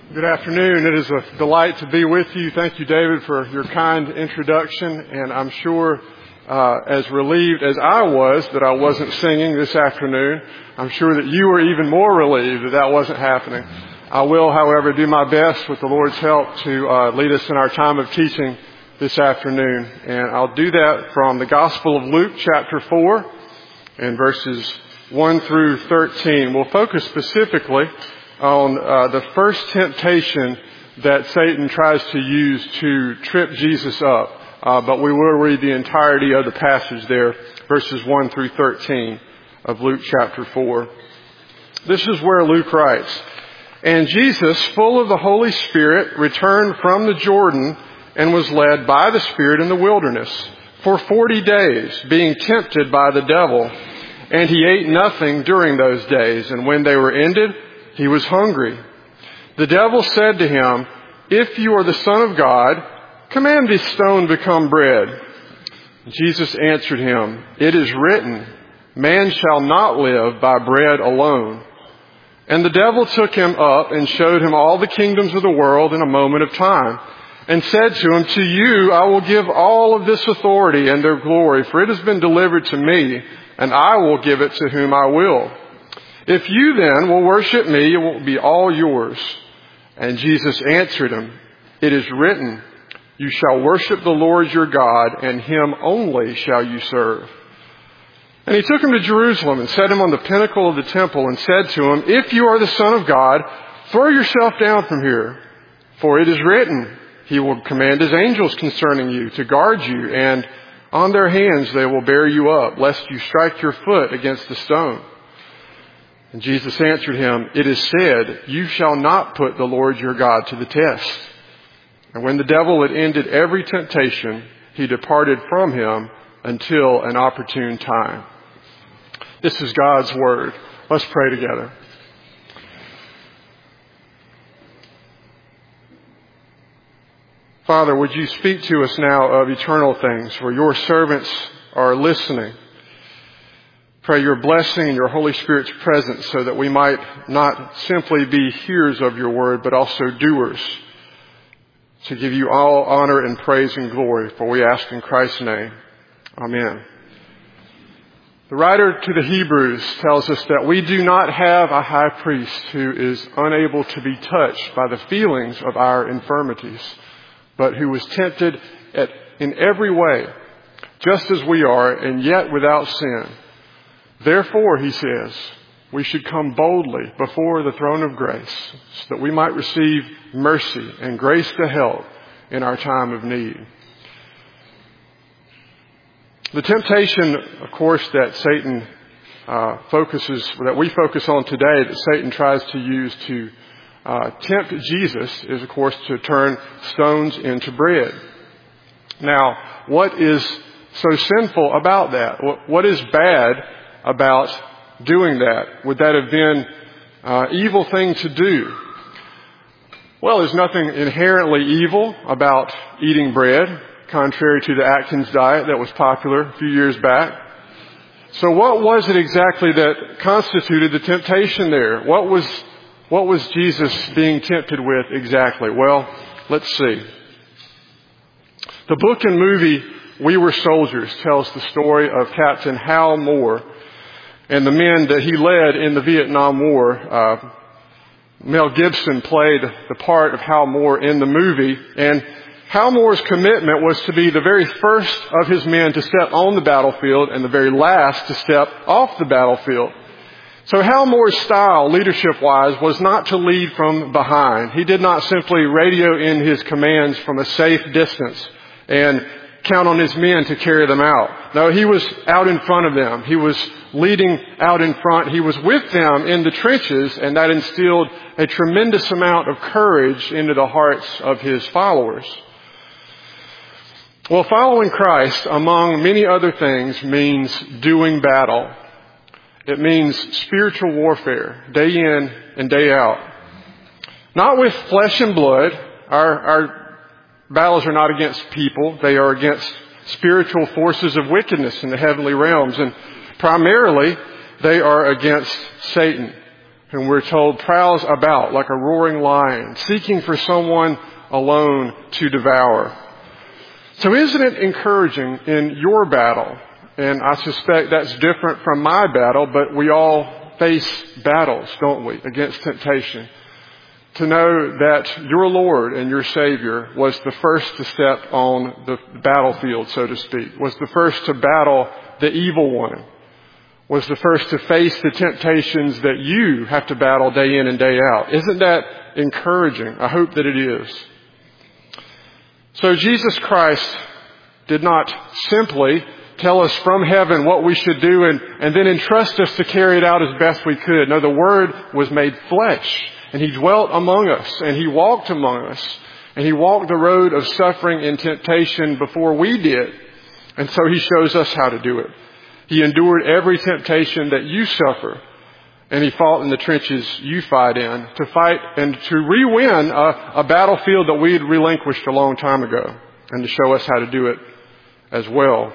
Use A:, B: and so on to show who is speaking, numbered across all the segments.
A: Good afternoon. It is a delight to be with you. Thank you, David, for your kind introduction. And I'm sure as relieved as I was that I wasn't singing this afternoon, I'm sure that you were even more relieved that that wasn't happening. I will, however, do my best with the Lord's help to lead us in our time of teaching this afternoon. And I'll do that from the Gospel of Luke, chapter 4, and verses 1 through 13. We'll focus specifically on the first temptation that Satan tries to use to trip Jesus up. But we will read the entirety of the passage there, verses 1 through 13 of Luke chapter 4. This is where Luke writes, "And Jesus, full of the Holy Spirit, returned from the Jordan and was led by the Spirit in the wilderness for 40 days, being tempted by the devil. And he ate nothing during those days, and when they were ended, he was hungry. The devil said to him, 'If you are the Son of God, command this stone become bread.' Jesus answered him, 'It is written, man shall not live by bread alone.' And the devil took him up and showed him all the kingdoms of the world in a moment of time, and said to him, 'To you I will give all of this authority and their glory, for it has been delivered to me, and I will give it to whom I will. If you then will worship me, it will be all yours.' And Jesus answered him, 'It is written, you shall worship the Lord your God, and him only shall you serve.' And he took him to Jerusalem and set him on the pinnacle of the temple and said to him, 'If you are the Son of God, throw yourself down from here. For it is written, he will command his angels concerning you to guard you, and on their hands they will bear you up, lest you strike your foot against the stone.' And Jesus answered him, 'It is said, you shall not put the Lord your God to the test.' And when the devil had ended every temptation, he departed from him until an opportune time." This is God's word. Let's pray together. Father, would you speak to us now of eternal things, for your servants are listening. Pray your blessing and your Holy Spirit's presence so that we might not simply be hearers of your word, but also doers, to give you all honor and praise and glory, for we ask in Christ's name. Amen. The writer to the Hebrews tells us that we do not have a high priest who is unable to be touched by the feelings of our infirmities, but who was tempted in every way, just as we are, and yet without sin. Therefore, he says, we should come boldly before the throne of grace so that we might receive mercy and grace to help in our time of need. The temptation, of course, that we focus on today, that Satan tries to use to tempt Jesus, is, of course, to turn stones into bread. Now, what is so sinful about that? What is bad about doing that? Would that have been an evil thing to do? Well, there's nothing inherently evil about eating bread, contrary to the Atkins diet that was popular a few years back. So what was it exactly that constituted the temptation there? What was Jesus being tempted with exactly? Well, let's see. The book and movie We Were Soldiers tells the story of Captain Hal Moore and the men that he led in the Vietnam War. Mel Gibson played the part of Hal Moore in the movie, and Hal Moore's commitment was to be the very first of his men to step on the battlefield and the very last to step off the battlefield. So Hal Moore's style, leadership-wise, was not to lead from behind. He did not simply radio in his commands from a safe distance and count on his men to carry them out. No, he was out in front of them. He was leading out in front. He was with them in the trenches, and that instilled a tremendous amount of courage into the hearts of his followers. Well, following Christ, among many other things, means doing battle. It means spiritual warfare, day in and day out. Not with flesh and blood. Our battles are not against people. They are against spiritual forces of wickedness in the heavenly realms. And primarily, they are against Satan, whom we're told prowls about like a roaring lion, seeking for someone alone to devour. So isn't it encouraging in your battle? And I suspect that's different from my battle, but we all face battles, don't we, against temptation. To know that your Lord and your Savior was the first to step on the battlefield, so to speak, was the first to battle the evil one, was the first to face the temptations that you have to battle day in and day out. Isn't that encouraging? I hope that it is. So Jesus Christ did not simply tell us from heaven what we should do and then entrust us to carry it out as best we could. No, the Word was made flesh, and He dwelt among us, and He walked among us, and He walked the road of suffering and temptation before we did. And so He shows us how to do it. He endured every temptation that you suffer, and He fought in the trenches you fight in, to fight and to re-win a battlefield that we had relinquished a long time ago, and to show us how to do it as well.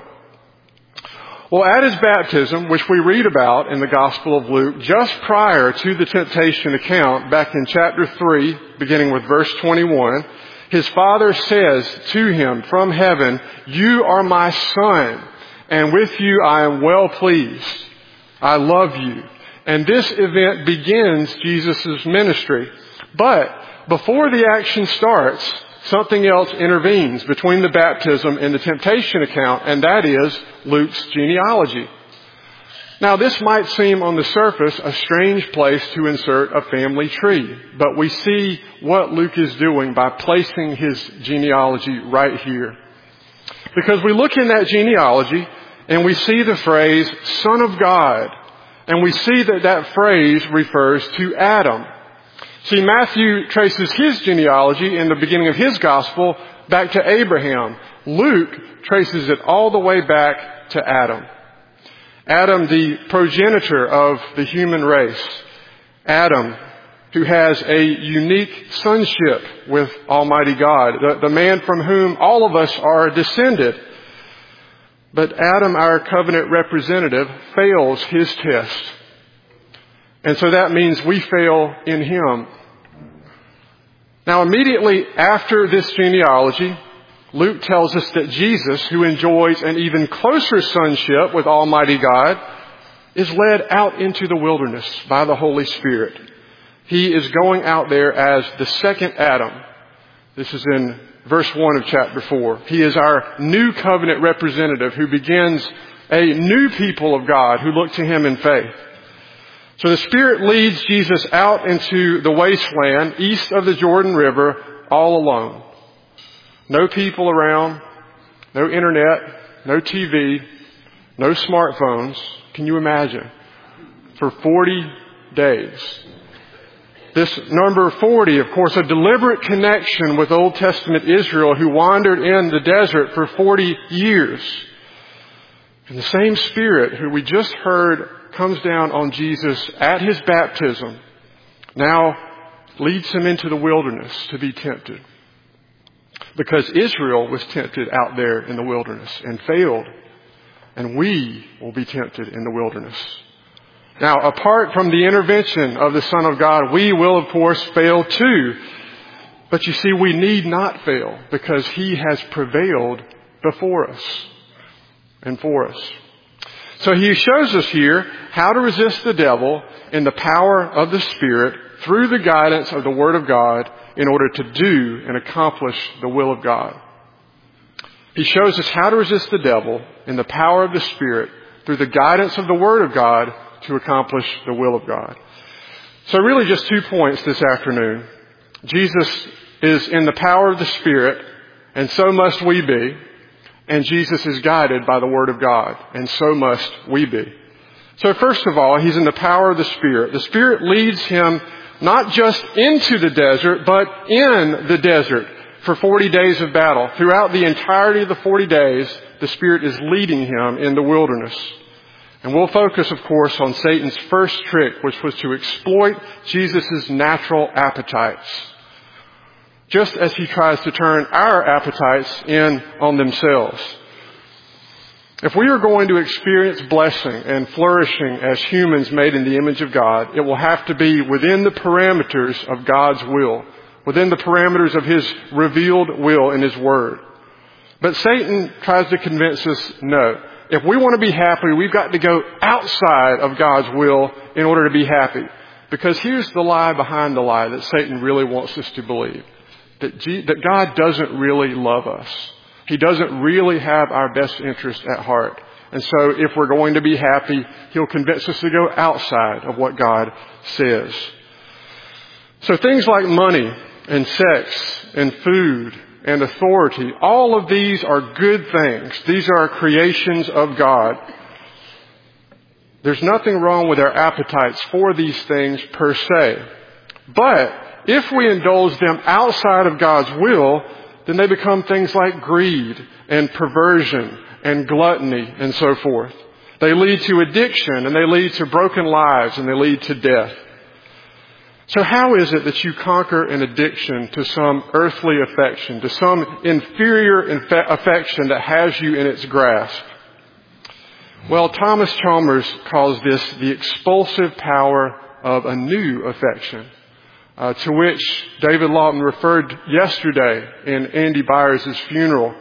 A: Well, at His baptism, which we read about in the Gospel of Luke, just prior to the temptation account, back in chapter 3, beginning with verse 21, His Father says to Him from heaven, "You are my Son, and with you I am well pleased. I love you." And this event begins Jesus' ministry. But before the action starts, something else intervenes between the baptism and the temptation account, and that is Luke's genealogy. Now, this might seem on the surface a strange place to insert a family tree, but we see what Luke is doing by placing his genealogy right here. Because we look in that genealogy and we see the phrase, Son of God, and we see that that phrase refers to Adam. See, Matthew traces his genealogy in the beginning of his gospel back to Abraham. Luke traces it all the way back to Adam. Adam, the progenitor of the human race. Adam, who has a unique sonship with Almighty God, the man from whom all of us are descended. But Adam, our covenant representative, fails his test. And so that means we fail in him. Now, immediately after this genealogy, Luke tells us that Jesus, who enjoys an even closer sonship with Almighty God, is led out into the wilderness by the Holy Spirit. He is going out there as the second Adam. This is in verse 1 of chapter 4. He is our new covenant representative who begins a new people of God who look to Him in faith. So the Spirit leads Jesus out into the wasteland east of the Jordan River all alone. No people around, no internet, no TV, no smartphones. Can you imagine? For 40 days. This number 40, of course, a deliberate connection with Old Testament Israel who wandered in the desert for 40 years. And the same Spirit who we just heard comes down on Jesus at His baptism now leads Him into the wilderness to be tempted. Because Israel was tempted out there in the wilderness and failed. And we will be tempted in the wilderness. Now, apart from the intervention of the Son of God, we will, of course, fail too. But you see, we need not fail because He has prevailed before us and for us. So He shows us here how to resist the devil in the power of the Spirit through the guidance of the Word of God in order to do and accomplish the will of God. He shows us how to resist the devil in the power of the Spirit through the guidance of the Word of God to accomplish the will of God. So really just 2 points this afternoon. Jesus is in the power of the Spirit, and so must we be. And Jesus is guided by the Word of God, and so must we be. So first of all, He's in the power of the Spirit. The Spirit leads Him not just into the desert, but in the desert for 40 days of battle. Throughout the entirety of the 40 days, the Spirit is leading Him in the wilderness. And we'll focus, of course, on Satan's first trick, which was to exploit Jesus' natural appetites. Just as he tries to turn our appetites in on themselves. If we are going to experience blessing and flourishing as humans made in the image of God, it will have to be within the parameters of God's will, within the parameters of His revealed will in His Word. But Satan tries to convince us, no. If we want to be happy, we've got to go outside of God's will in order to be happy. Because here's the lie behind the lie that Satan really wants us to believe. That God doesn't really love us. He doesn't really have our best interest at heart. And so if we're going to be happy, he'll convince us to go outside of what God says. So things like money and sex and food and authority, all of these are good things. These are creations of God. There's nothing wrong with our appetites for these things per se. But if we indulge them outside of God's will, then they become things like greed and perversion and gluttony and so forth. They lead to addiction and they lead to broken lives and they lead to death. So how is it that you conquer an addiction to some earthly affection, to some inferior affection that has you in its grasp? Well, Thomas Chalmers calls this the expulsive power of a new affection. To which David Lawton referred yesterday in Andy Byers' funeral.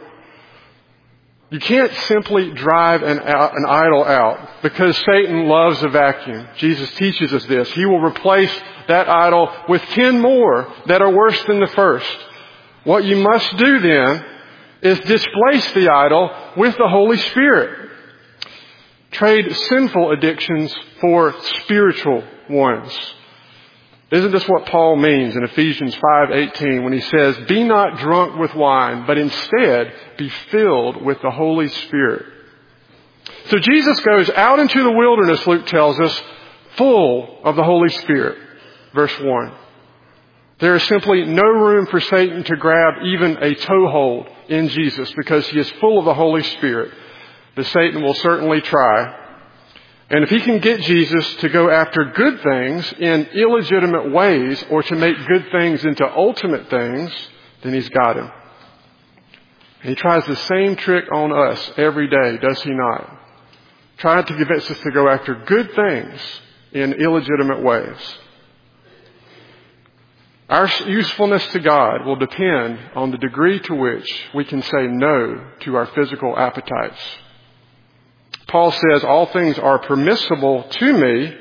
A: You can't simply drive an idol out because Satan loves a vacuum. Jesus teaches us this. He will replace that idol with 10 more that are worse than the first. What you must do then is displace the idol with the Holy Spirit. Trade sinful addictions for spiritual ones. Isn't this what Paul means in Ephesians 5:18 when he says, "Be not drunk with wine, but instead be filled with the Holy Spirit." So Jesus goes out into the wilderness, Luke tells us, full of the Holy Spirit. Verse 1. There is simply no room for Satan to grab even a toehold in Jesus because he is full of the Holy Spirit. But Satan will certainly try. And if he can get Jesus to go after good things in illegitimate ways or to make good things into ultimate things, then he's got him. And he tries the same trick on us every day, does he not? Trying to convince us to go after good things in illegitimate ways. Our usefulness to God will depend on the degree to which we can say no to our physical appetites. Paul says, all things are permissible to me.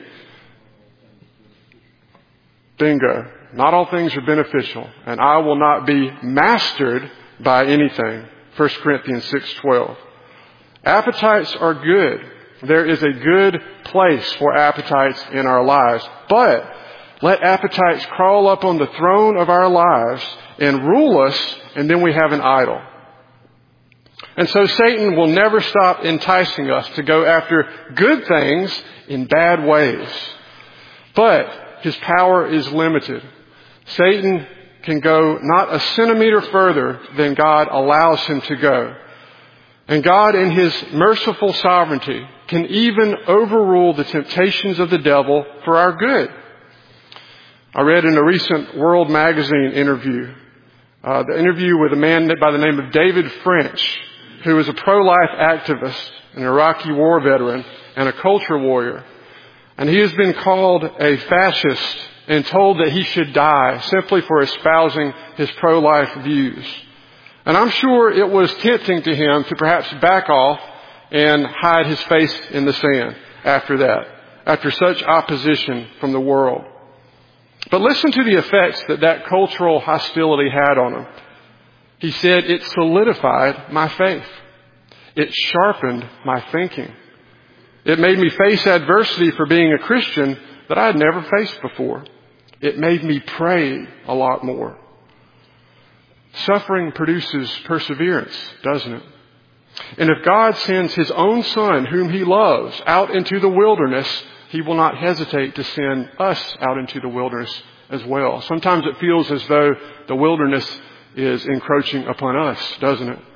A: Bingo. Not all things are beneficial. And I will not be mastered by anything. 1 Corinthians 6:12. Appetites are good. There is a good place for appetites in our lives. But let appetites crawl up on the throne of our lives and rule us, and then we have an idol. And so Satan will never stop enticing us to go after good things in bad ways. But his power is limited. Satan can go not a centimeter further than God allows him to go. And God, in his merciful sovereignty, can even overrule the temptations of the devil for our good. I read in a recent World Magazine interview, the interview with a man by the name of David French, who is a pro-life activist, an Iraqi war veteran, and a culture warrior. And he has been called a fascist and told that he should die simply for espousing his pro-life views. And I'm sure it was tempting to him to perhaps back off and hide his face in the sand after that, after such opposition from the world. But listen to the effects that cultural hostility had on him. He said, it solidified my faith. It sharpened my thinking. It made me face adversity for being a Christian that I had never faced before. It made me pray a lot more. Suffering produces perseverance, doesn't it? And if God sends his own Son, whom he loves, out into the wilderness, he will not hesitate to send us out into the wilderness as well. Sometimes it feels as though the wilderness is encroaching upon us, doesn't it?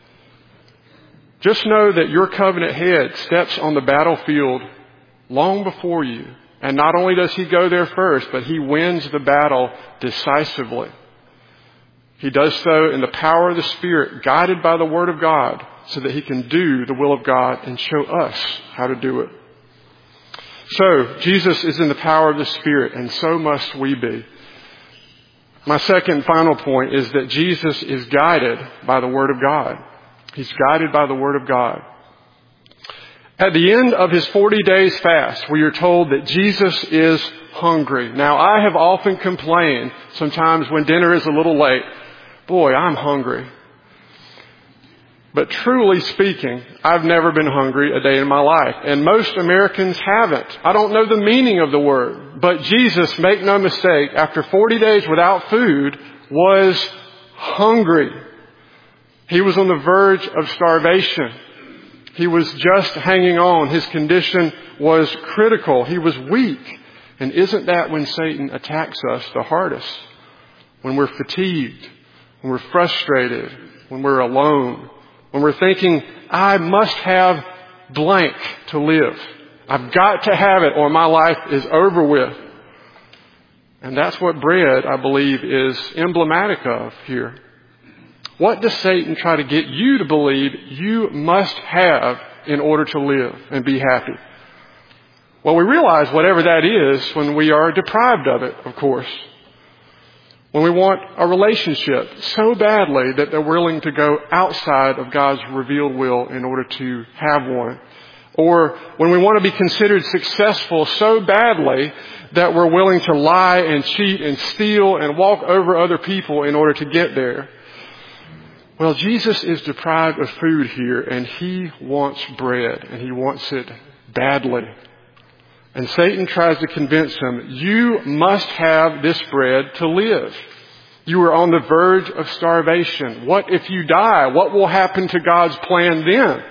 A: Just know that your covenant head steps on the battlefield long before you. And not only does he go there first, but he wins the battle decisively. He does so in the power of the Spirit, guided by the Word of God, so that he can do the will of God and show us how to do it. So, Jesus is in the power of the Spirit, and so must we be. My second and final point is that Jesus is guided by the Word of God. He's guided by the Word of God. At the end of his 40 days fast, we are told that Jesus is hungry. Now, I have often complained sometimes when dinner is a little late, boy, I'm hungry. But truly speaking, I've never been hungry a day in my life. And most Americans haven't. I don't know the meaning of the word. But Jesus, make no mistake, after 40 days without food, was hungry. He was on the verge of starvation. He was just hanging on. His condition was critical. He was weak. And isn't that when Satan attacks us the hardest? When we're fatigued, when we're frustrated, when we're alone, when we're thinking, I must have blank to live. I've got to have it or my life is over with. And that's what bread, I believe, is emblematic of here. What does Satan try to get you to believe you must have in order to live and be happy? Well, we realize whatever that is when we are deprived of it, of course. When we want a relationship so badly that they're willing to go outside of God's revealed will in order to have one. Or when we want to be considered successful so badly that we're willing to lie and cheat and steal and walk over other people in order to get there. Well, Jesus is deprived of food here, and he wants bread, and he wants it badly. And Satan tries to convince him, you must have this bread to live. You are on the verge of starvation. What if you die? What will happen to God's plan then?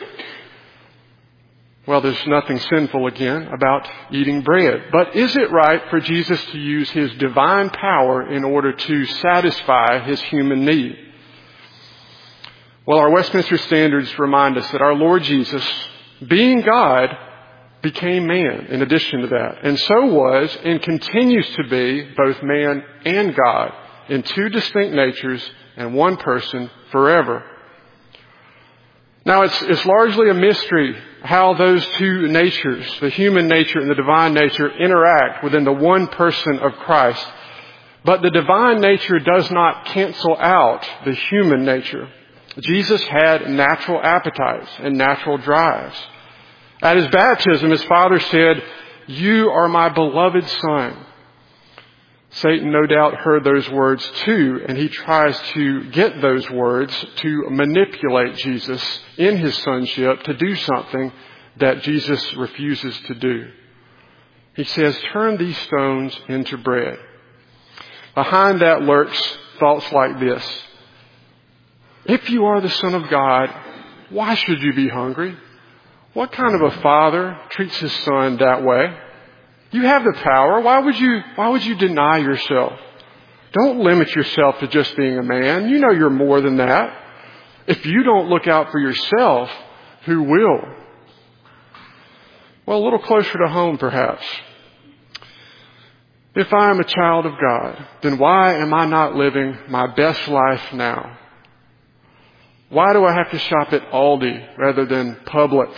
A: Well, there's nothing sinful again about eating bread. But is it right for Jesus to use his divine power in order to satisfy his human need? Well, our Westminster Standards remind us that our Lord Jesus, being God, became man in addition to that. And so was and continues to be both man and God in two distinct natures and one person forever. Now, it's largely a mystery how those two natures, the human nature and the divine nature, interact within the one person of Christ. But the divine nature does not cancel out the human nature. Jesus had natural appetites and natural drives. At his baptism, his Father said, you are my beloved Son. Satan no doubt heard those words too, and he tries to get those words to manipulate Jesus in his sonship to do something that Jesus refuses to do. He says, turn these stones into bread. Behind that lurks thoughts like this. If you are the Son of God, why should you be hungry? What kind of a father treats his son that way? You have the power. Why would you deny yourself? Don't limit yourself to just being a man. You know you're more than that. If you don't look out for yourself, who will? Well, a little closer to home, perhaps. If I am a child of God, then why am I not living my best life now? Why do I have to shop at Aldi rather than Publix?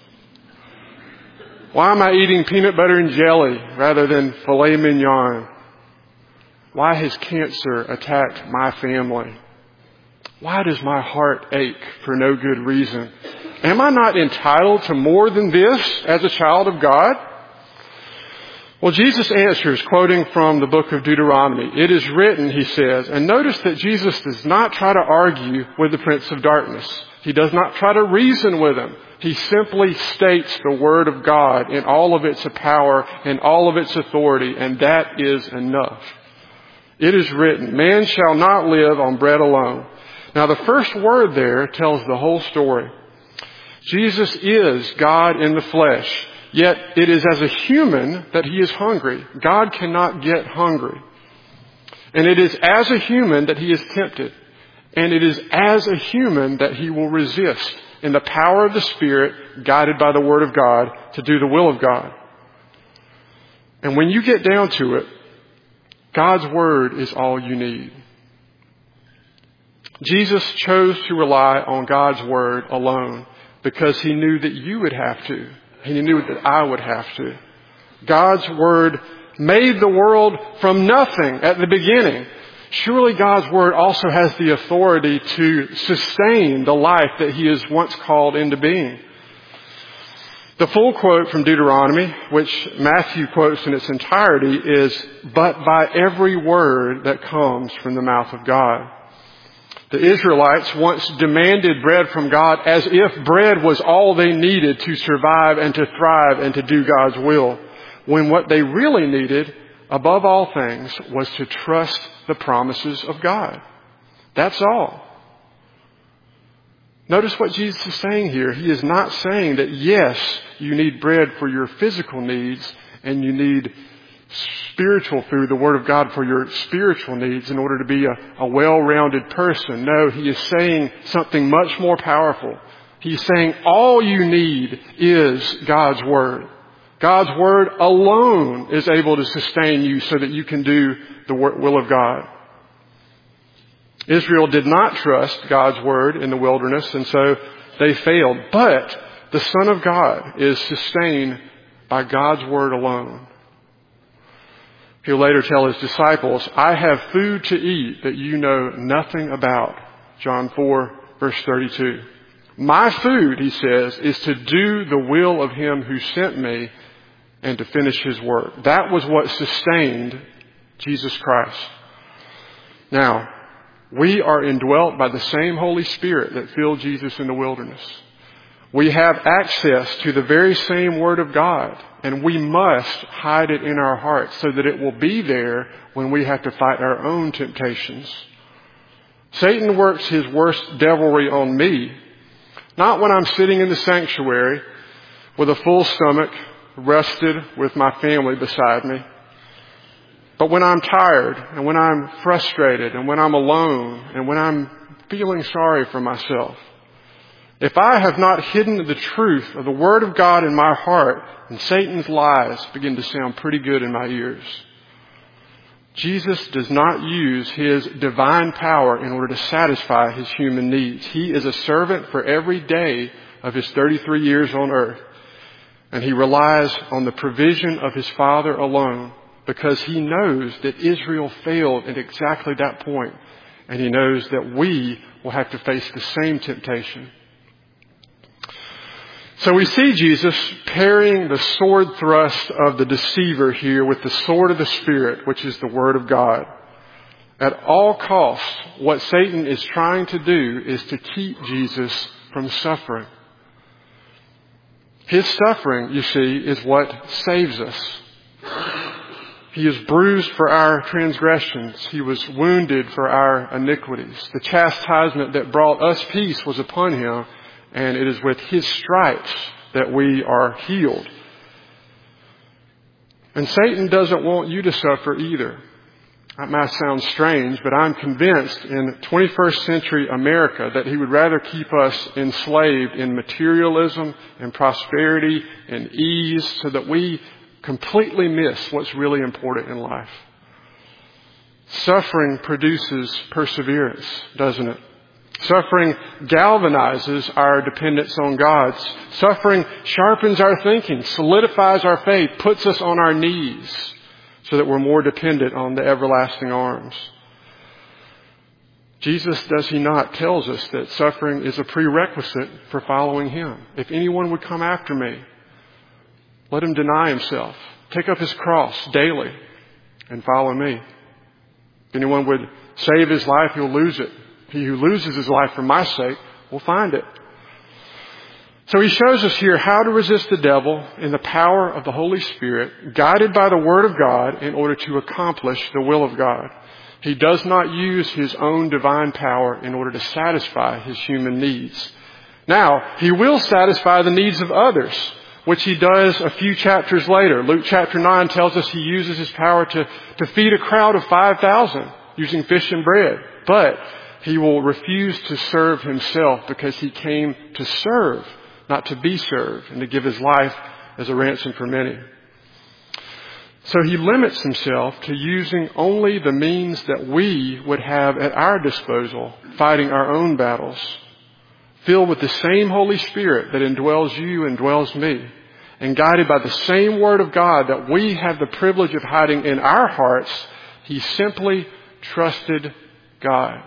A: Why am I eating peanut butter and jelly rather than filet mignon? Why has cancer attacked my family? Why does my heart ache for no good reason? Am I not entitled to more than this as a child of God? Well, Jesus answers, quoting from the book of Deuteronomy. It is written, he says, and notice that Jesus does not try to argue with the prince of darkness. He does not try to reason with him. He simply states the word of God in all of its power and all of its authority, and that is enough. It is written, man shall not live on bread alone. Now, the first word there tells the whole story. Jesus is God in the flesh. Yet it is as a human that he is hungry. God cannot get hungry. And it is as a human that he is tempted. And it is as a human that he will resist in the power of the Spirit, guided by the Word of God, to do the will of God. And when you get down to it, God's Word is all you need. Jesus chose to rely on God's Word alone because He knew that you would have to. He knew that I would have to. God's Word made the world from nothing at the beginning. Surely God's Word also has the authority to sustain the life that He has once called into being. The full quote from Deuteronomy, which Matthew quotes in its entirety, is, "But by every word that comes from the mouth of God." The Israelites once demanded bread from God as if bread was all they needed to survive and to thrive and to do God's will, when what they really needed, above all things, was to trust the promises of God. That's all. Notice what Jesus is saying here. He is not saying that, yes, you need bread for your physical needs and you need spiritual food, the Word of God, for your spiritual needs in order to be a well-rounded person. No, He is saying something much more powerful. He's saying all you need is God's Word. God's Word alone is able to sustain you so that you can do the will of God. Israel did not trust God's Word in the wilderness, and so they failed. But the Son of God is sustained by God's Word alone. He'll later tell His disciples, "I have food to eat that you know nothing about." John 4, verse 32. My food, He says, is to do the will of Him who sent me and to finish His work. That was what sustained Jesus Christ. Now, we are indwelt by the same Holy Spirit that filled Jesus in the wilderness. We have access to the very same Word of God, and we must hide it in our hearts so that it will be there when we have to fight our own temptations. Satan works his worst devilry on me, not when I'm sitting in the sanctuary with a full stomach, rested with my family beside me, but when I'm tired and when I'm frustrated and when I'm alone and when I'm feeling sorry for myself. If I have not hidden the truth of the Word of God in my heart, then Satan's lies begin to sound pretty good in my ears. Jesus does not use His divine power in order to satisfy His human needs. He is a servant for every day of His 33 years on earth. And He relies on the provision of His Father alone because He knows that Israel failed at exactly that point. And He knows that we will have to face the same temptation. So we see Jesus parrying the sword thrust of the deceiver here with the sword of the Spirit, which is the Word of God. At all costs, what Satan is trying to do is to keep Jesus from suffering. His suffering, you see, is what saves us. He is bruised for our transgressions. He was wounded for our iniquities. The chastisement that brought us peace was upon Him, and it is with His stripes that we are healed. And Satan doesn't want you to suffer either. That might sound strange, but I'm convinced in 21st century America that he would rather keep us enslaved in materialism and prosperity and ease so that we completely miss what's really important in life. Suffering produces perseverance, doesn't it? Suffering galvanizes our dependence on God. Suffering sharpens our thinking, solidifies our faith, puts us on our knees so that we're more dependent on the everlasting arms. Jesus, does He not, tells us that suffering is a prerequisite for following Him. If anyone would come after me, let him deny himself, take up his cross daily, and follow me. If anyone would save his life, he'll lose it. He who loses his life for my sake will find it. So He shows us here how to resist the devil in the power of the Holy Spirit, guided by the Word of God in order to accomplish the will of God. He does not use His own divine power in order to satisfy His human needs. Now, He will satisfy the needs of others, which He does a few chapters later. Luke chapter 9 tells us He uses His power to feed a crowd of 5,000 using fish and bread. But He will refuse to serve Himself because He came to serve, not to be served, and to give His life as a ransom for many. So he limits himself to using only the means that we would have at our disposal, fighting our own battles, filled with the same Holy Spirit that indwells you and dwells me, and guided by the same Word of God that we have the privilege of hiding in our hearts. He simply trusted God.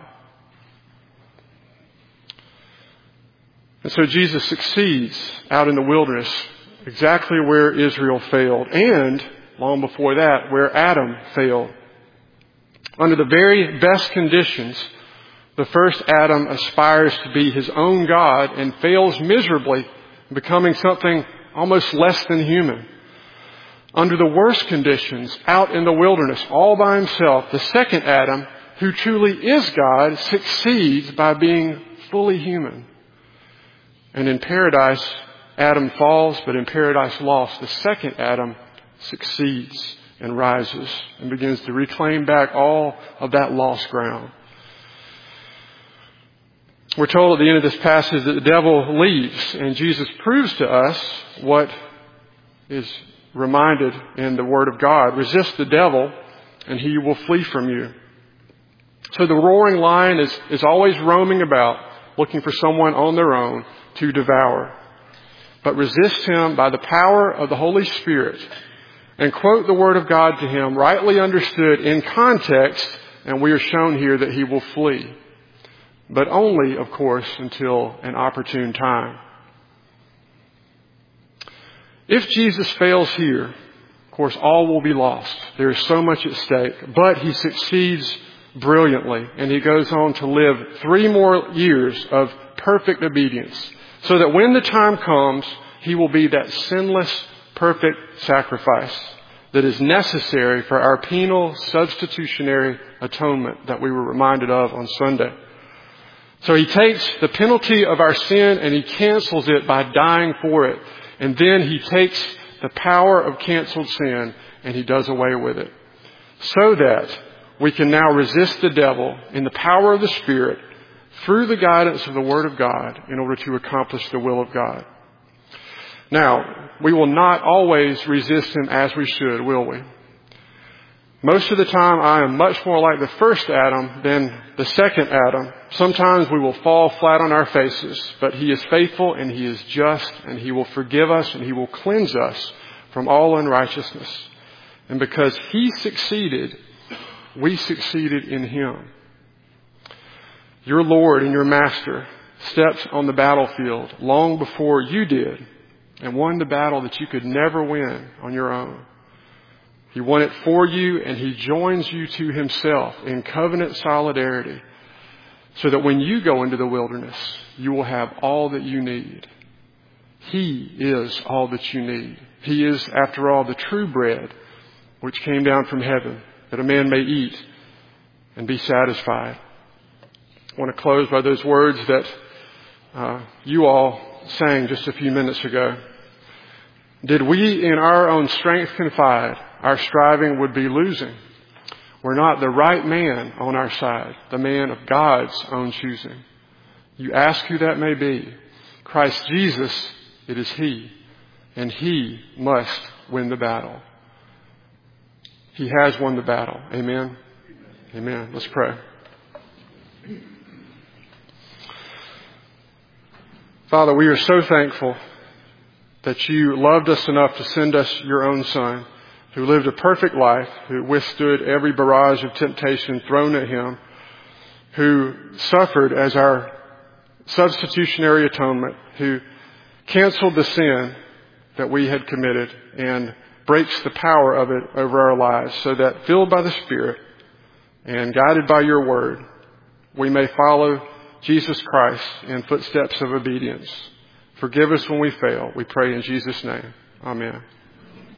A: And so Jesus succeeds out in the wilderness exactly where Israel failed, and long before that, where Adam failed. Under the very best conditions, the first Adam aspires to be his own God and fails miserably, becoming something almost less than human. Under the worst conditions, out in the wilderness, all by himself, the second Adam, who truly is God, succeeds by being fully human. And in paradise, Adam falls, but in paradise lost, the second Adam succeeds and rises and begins to reclaim back all of that lost ground. We're told at the end of this passage that the devil leaves, and Jesus proves to us what is reminded in the Word of God. Resist the devil, and he will flee from you. So the roaring lion is always roaming about, looking for someone on their own to devour. But resist him by the power of the Holy Spirit, and quote the Word of God to him, rightly understood in context, and we are shown here that he will flee. But only, of course, until an opportune time. If Jesus fails here, of course, all will be lost. There is so much at stake. But he succeeds brilliantly, and he goes on to live 3 more years of perfect obedience, so that when the time comes, he will be that sinless, perfect sacrifice that is necessary for our penal substitutionary atonement that we were reminded of on Sunday. So he takes the penalty of our sin and he cancels it by dying for it. And then he takes the power of canceled sin and he does away with it, so that we can now resist the devil in the power of the Spirit through the guidance of the Word of God in order to accomplish the will of God. Now, we will not always resist him as we should, will we? Most of the time, I am much more like the first Adam than the second Adam. Sometimes we will fall flat on our faces, but he is faithful and he is just, and he will forgive us and he will cleanse us from all unrighteousness. And because he succeeded, we succeeded in him. Your Lord and your Master stepped on the battlefield long before you did and won the battle that you could never win on your own. He won it for you, and he joins you to himself in covenant solidarity, so that when you go into the wilderness, you will have all that you need. He is all that you need. He is, after all, the true bread which came down from heaven, that a man may eat and be satisfied. I want to close by those words that you all sang just a few minutes ago. Did we in our own strength confide, our striving would be losing. We're not the right man on our side, the man of God's own choosing. You ask who that may be. Christ Jesus, it is he, and he must win the battle. He has won the battle. Amen? Amen. Let's pray. Father, we are so thankful that you loved us enough to send us your own Son, who lived a perfect life, who withstood every barrage of temptation thrown at him, who suffered as our substitutionary atonement, who canceled the sin that we had committed and breaks the power of it over our lives, so that filled by the Spirit and guided by your word, we may follow Jesus Christ in footsteps of obedience. Forgive us when we fail. We pray in Jesus' name. Amen.